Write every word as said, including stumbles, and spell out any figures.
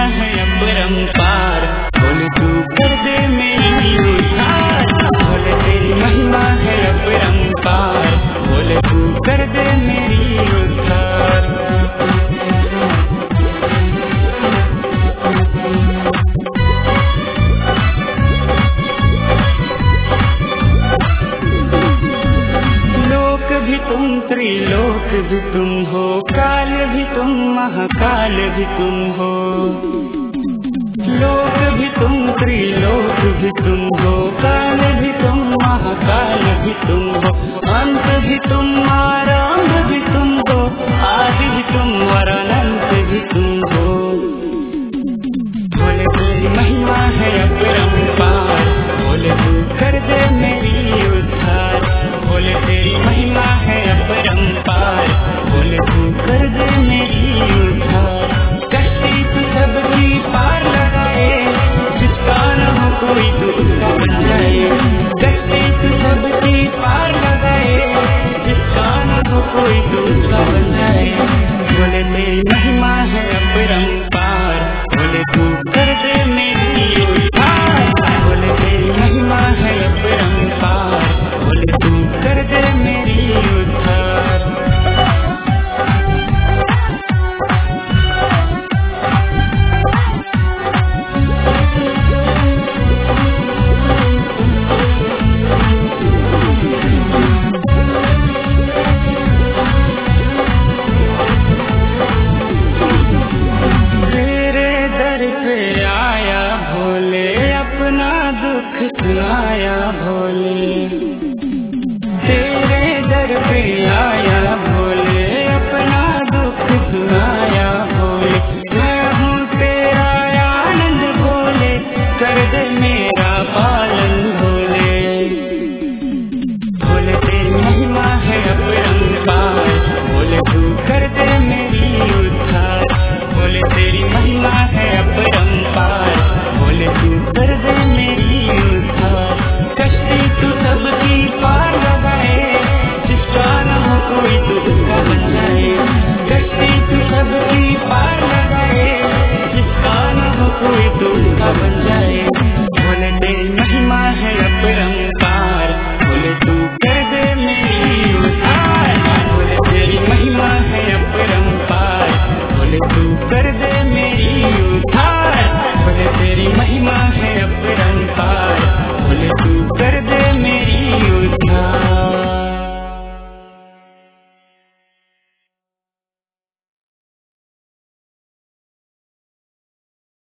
है अपरंपार, बोले तू कर दे मेरी उद्धार। बोले तेरी महिमा है अपरंपार, बोले तू कर दे मेरी उद्धार। लोक भी तुम, त्रिलोक भी तुम हो, काल भी तुम, महाकाल भी तुम हो। लोक भी तुम, त्रिलोक भी तुम हो, काल भी तुम, महाकाल भी तुम हो। अंत भी तुम, आरंभ भी तुम हो, आदि भी तुम और अनंत भी तुम हो। बोले तेरी महिमा है अपरंपार, बोले तू कर दे मेरी उद्धार। बोले तेरी महिमा है अपरंपार, बोले तू कर दे मेरी उद्धार। कश्ती तू सबकी पार लगाए, जिसका न हो कोई तू उसका बन जाए। कश्ती तू सबकी पार लगाए, जिसका न हो कोई तू उसका